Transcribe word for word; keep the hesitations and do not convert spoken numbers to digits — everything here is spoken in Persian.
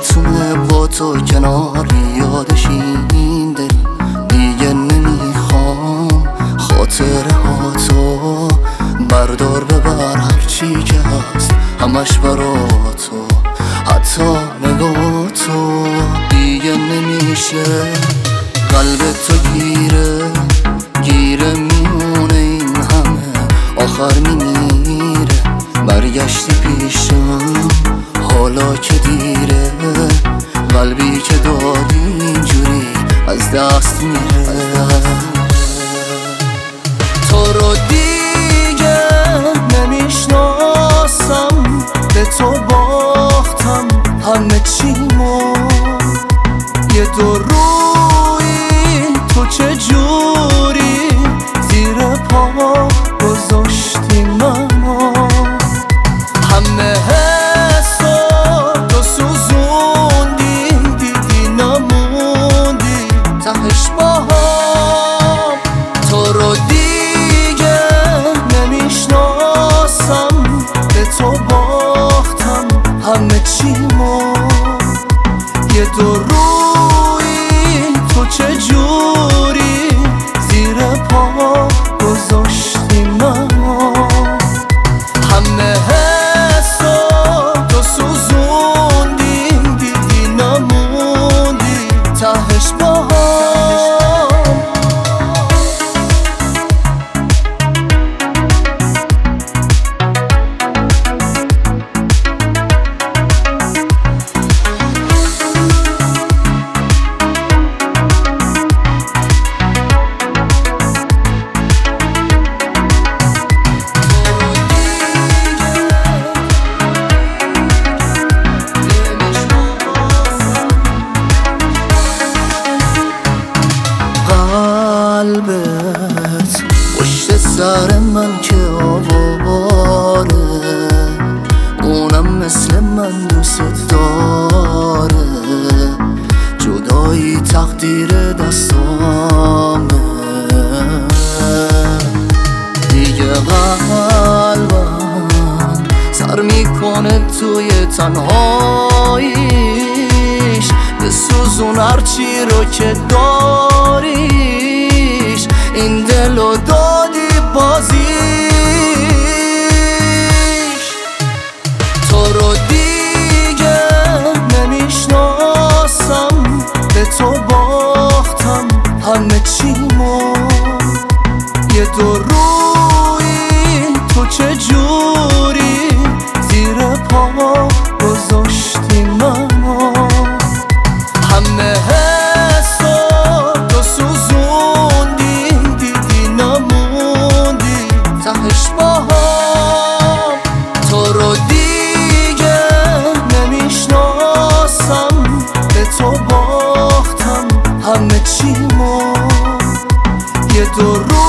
آرزومه با تو کناری یادش این دل دیگه نمیخوام خاطره ها تو بردار ببر هرچی که هست همش برا تو حتی نگاه تو دیگه نمیشه قلب تو گیره گیره میونه این همه آخر میمیره برگشتی پیشم حالا که دیره قلبی که دادی اینجوری از دست میره تو رو دیگه نمیشناسم به تو باختم همه چیمو یه دو روی تو چجوری زیر پا گذاشتی منو همه حساتو سوزوندی دیدی نموندی تهش با هم تو رو دیگه نمیشناسم به تو باختم همه چیمو یه دو روی تو چجوری زیر پا گذاشتی منو همه حساتو سوزوندی دیدی نموندی تهش با هم قلبت پشت سر من که آواره اونم مثل من دوست داره جدایی تقدیر دستامه دیگه قلبم سر میکنه توی تنهاییش بسوزون هرچی رو که داریش این دلو دادی بازیش تو رو دیگه نمیشناسم به تو باختم همه چیمو یه دو روی تو چجوری زیر پا گذاشتی منو همه حساتو سوزوندی دیدی نموندی تهش با هم تو رو دیگه نمیشناسم به تو باختم همه چیمو یه دو